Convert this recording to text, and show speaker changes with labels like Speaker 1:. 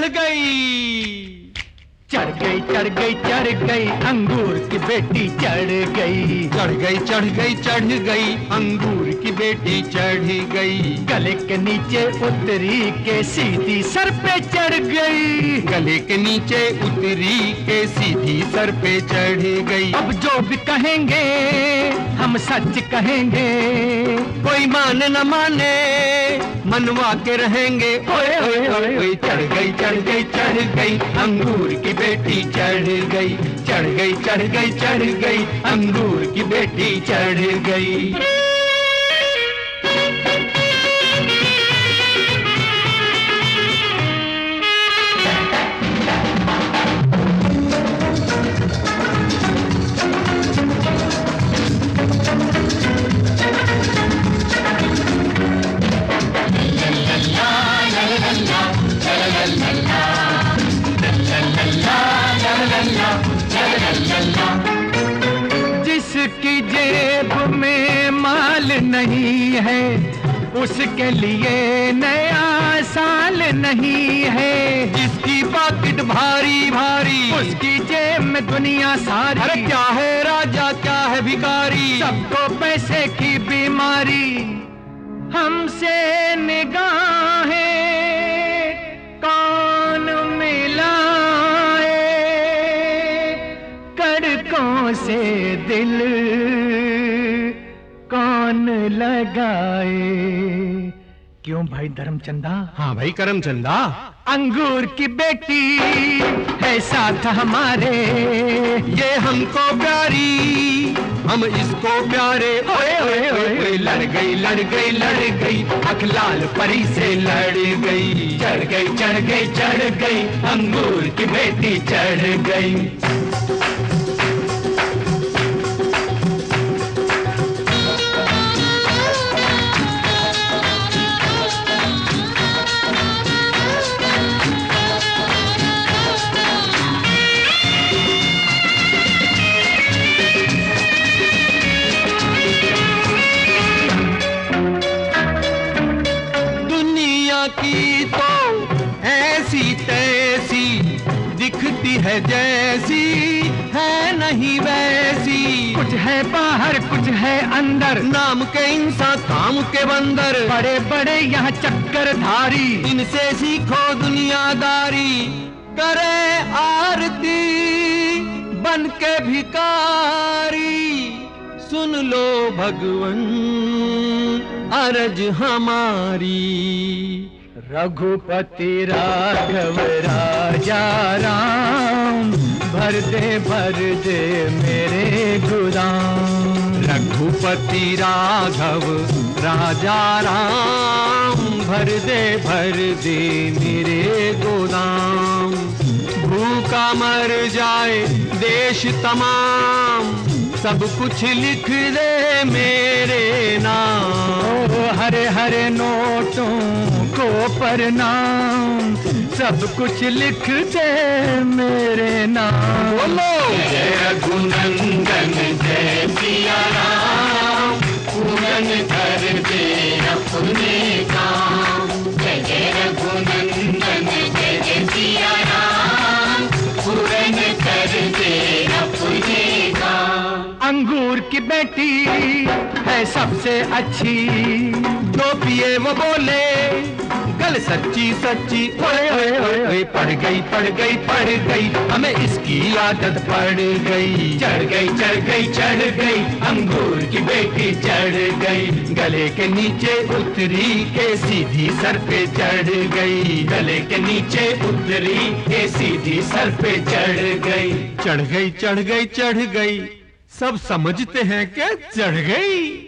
Speaker 1: गई।
Speaker 2: चढ़ गई चढ़ गई चढ़ गई अंगूर की बेटी चढ़ गई।
Speaker 1: चढ़ गई चढ़ गई चढ़ गई अंगूर की बेटी चढ़ गई।
Speaker 2: गले के नीचे उतरी के सीधी सर पे चढ़ गई।
Speaker 1: गले के नीचे उतरी के सीधी सर पे चढ़ गई।
Speaker 2: अब जो भी कहेंगे हम सच कहेंगे,
Speaker 1: कोई माने न माने मनवा के रहेंगे। ओए ओए ओए ओए चढ़ गई चढ़ गई चढ़ गई अंगूर की बेटी चढ़ गई। चढ़ गई चढ़ गई चढ़ गई अंगूर की बेटी चढ़ गई।
Speaker 2: जिसकी जेब में माल नहीं है उसके लिए नया साल नहीं है।
Speaker 1: जिसकी पॉकेट भारी भारी
Speaker 2: उसकी जेब में दुनिया सारी।
Speaker 1: अरे क्या है राजा क्या है भिखारी,
Speaker 2: सबको पैसे की बीमारी। हमसे निगाहें कौन मिलाए, कड़कों से दिल कौन लगाए। क्यों भाई धर्मचंदा?
Speaker 1: हाँ भाई करमचंदा।
Speaker 2: अंगूर की बेटी है साथ हमारे,
Speaker 1: ये हमको प्यारी हम इसको प्यारे। ओए ओए ओए ओए लड़ गई लड़ गई लड़ गई अखलाल परी से लड़ गई। चढ़ गई चढ़ गई चढ़ गई अंगूर की बेटी चढ़ गई। की तो ऐसी तैसी दिखती है जैसी है नहीं वैसी।
Speaker 2: कुछ है बाहर कुछ है अंदर,
Speaker 1: नाम के इंसान काम के बंदर।
Speaker 2: बड़े बड़े यहाँ चक्करधारी,
Speaker 1: इनसे सीखो दुनियादारी। करे आरती बन के भिकारी, सुन लो भगवन अरज हमारी।
Speaker 2: रघुपति राघव राजा राम, भर दे मेरे गुदाम।
Speaker 1: रघुपति राघव राजा राम, भर दे मेरे गोदाम। भूखा मर जाए देश तमाम, सब कुछ लिख दे मेरे नाम।
Speaker 2: ओ हरे हरे नोटों को प्रणाम, सब कुछ लिख दे मेरे नाम।
Speaker 1: बोलो जय रघुनंदन जय सिया राम, पूरन कर दे अपने काम। जय जय रघुनंदन जय जय सिया राम, पूरन कर दे अपने काम।
Speaker 2: अंगूर की बेटी है सबसे अच्छी,
Speaker 1: जो पिए वो बोले गल सच्ची सच्ची। ओए ओए ओए ओए पड़ गई पड़ गई पड़ गई हमें इसकी आदत पड़ गई। चढ़ गई चढ़ गई चढ़ गई अंगूर की बेटी चढ़ गई। गले के नीचे उतरी के सीधी सर पे चढ़ गई। गले के नीचे उतरी के सीधी सर पे चढ़ गई। चढ़ गई चढ़ गई चढ़ गई, सब समझते हैं कि चढ़ गई।